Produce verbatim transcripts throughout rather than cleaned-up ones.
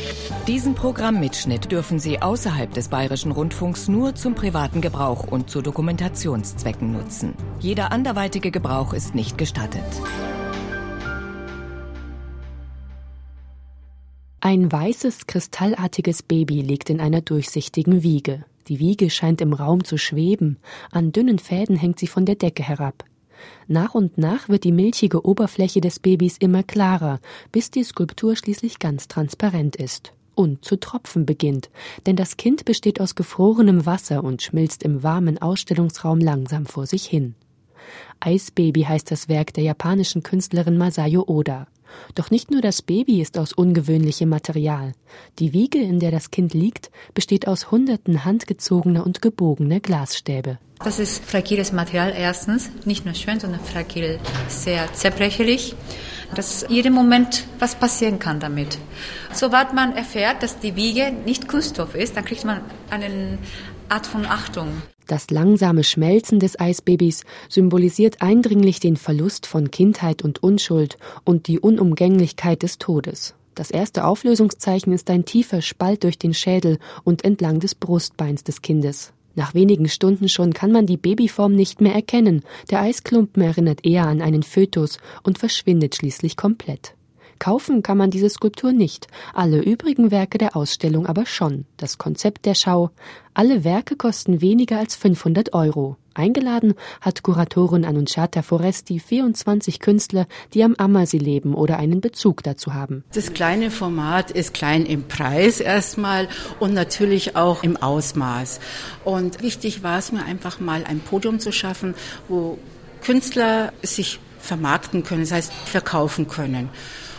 Diesen Programmmitschnitt dürfen Sie außerhalb des Bayerischen Rundfunks nur zum privaten Gebrauch und zu Dokumentationszwecken nutzen. Jeder anderweitige Gebrauch ist nicht gestattet. Ein weißes, kristallartiges Baby liegt in einer durchsichtigen Wiege. Die Wiege scheint im Raum zu schweben. An dünnen Fäden hängt sie von der Decke herab. Nach und nach wird die milchige Oberfläche des Babys immer klarer, bis die Skulptur schließlich ganz transparent ist. Und zu tropfen beginnt, denn das Kind besteht aus gefrorenem Wasser und schmilzt im warmen Ausstellungsraum langsam vor sich hin. Eisbaby heißt das Werk der japanischen Künstlerin Masayo Oda. Doch nicht nur das Baby ist aus ungewöhnlichem Material. Die Wiege, in der das Kind liegt, besteht aus hunderten handgezogener und gebogener Glasstäbe. Das ist fragiles Material erstens, nicht nur schön, sondern fragil, sehr zerbrechlich, dass jeden Moment was passieren kann damit. Sobald man erfährt, dass die Wiege nicht Kunststoff ist, dann kriegt man eine Art von Achtung. Das langsame Schmelzen des Eisbabys symbolisiert eindringlich den Verlust von Kindheit und Unschuld und die Unumgänglichkeit des Todes. Das erste Auflösungszeichen ist ein tiefer Spalt durch den Schädel und entlang des Brustbeins des Kindes. Nach wenigen Stunden schon kann man die Babyform nicht mehr erkennen. Der Eisklumpen erinnert eher an einen Fötus und verschwindet schließlich komplett. Kaufen kann man diese Skulptur nicht, alle übrigen Werke der Ausstellung aber schon. Das Konzept der Schau: alle Werke kosten weniger als fünfhundert Euro. Eingeladen hat Kuratorin Annunziata Foresti vierundzwanzig Künstler, die am Ammersee leben oder einen Bezug dazu haben. Das kleine Format ist klein im Preis erstmal und natürlich auch im Ausmaß. Und wichtig war es mir einfach mal, ein Podium zu schaffen, wo Künstler sich vermarkten können, das heißt verkaufen können.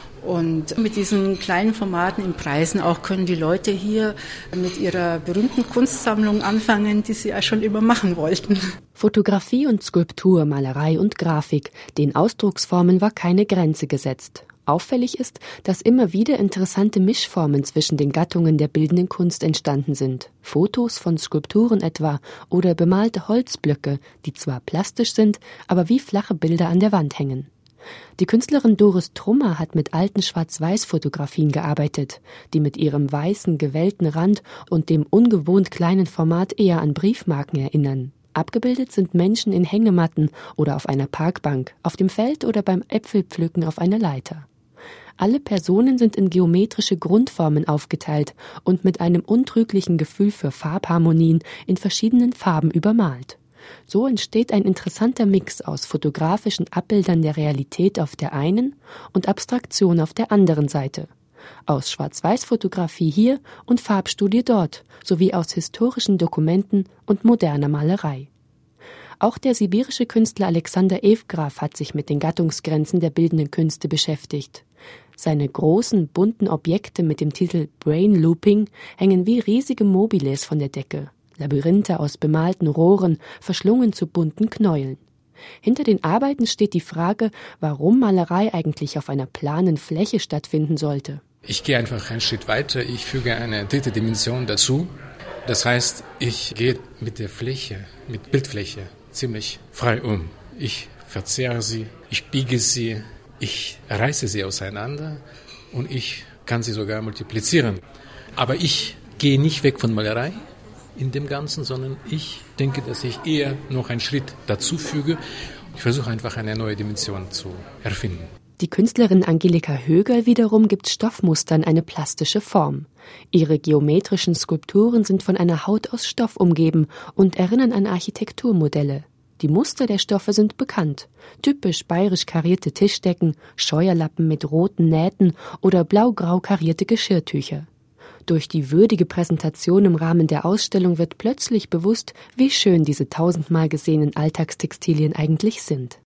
Und mit diesen kleinen Formaten in Preisen auch können die Leute hier mit ihrer berühmten Kunstsammlung anfangen, die sie ja schon immer machen wollten. Fotografie und Skulptur, Malerei und Grafik, den Ausdrucksformen war keine Grenze gesetzt. Auffällig ist, dass immer wieder interessante Mischformen zwischen den Gattungen der bildenden Kunst entstanden sind. Fotos von Skulpturen etwa oder bemalte Holzblöcke, die zwar plastisch sind, aber wie flache Bilder an der Wand hängen. Die Künstlerin Doris Trummer hat mit alten Schwarz-Weiß-Fotografien gearbeitet, die mit ihrem weißen, gewellten Rand und dem ungewohnt kleinen Format eher an Briefmarken erinnern. Abgebildet sind Menschen in Hängematten oder auf einer Parkbank, auf dem Feld oder beim Äpfelpflücken auf einer Leiter. Alle Personen sind in geometrische Grundformen aufgeteilt und mit einem untrüglichen Gefühl für Farbharmonien in verschiedenen Farben übermalt. So entsteht ein interessanter Mix aus fotografischen Abbildern der Realität auf der einen und Abstraktion auf der anderen Seite. Aus Schwarz-Weiß-Fotografie hier und Farbstudie dort, sowie aus historischen Dokumenten und moderner Malerei. Auch der sibirische Künstler Alexander Evgraf hat sich mit den Gattungsgrenzen der bildenden Künste beschäftigt. Seine großen, bunten Objekte mit dem Titel Brain Looping hängen wie riesige Mobiles von der Decke. Labyrinthe aus bemalten Rohren, verschlungen zu bunten Knäueln. Hinter den Arbeiten steht die Frage, warum Malerei eigentlich auf einer planen Fläche stattfinden sollte. Ich gehe einfach einen Schritt weiter, ich füge eine dritte Dimension dazu. Das heißt, ich gehe mit der Fläche, mit Bildfläche ziemlich frei um. Ich verzerre sie, ich biege sie, ich reiße sie auseinander und ich kann sie sogar multiplizieren. Aber ich gehe nicht weg von Malerei in dem Ganzen, sondern ich denke, dass ich eher noch einen Schritt dazu füge. Ich versuche einfach eine neue Dimension zu erfinden. Die Künstlerin Angelika Högerl wiederum gibt Stoffmustern eine plastische Form. Ihre geometrischen Skulpturen sind von einer Haut aus Stoff umgeben und erinnern an Architekturmodelle. Die Muster der Stoffe sind bekannt. Typisch bayerisch karierte Tischdecken, Scheuerlappen mit roten Nähten oder blau-grau karierte Geschirrtücher. Durch die würdige Präsentation im Rahmen der Ausstellung wird plötzlich bewusst, wie schön diese tausendmal gesehenen Alltagstextilien eigentlich sind.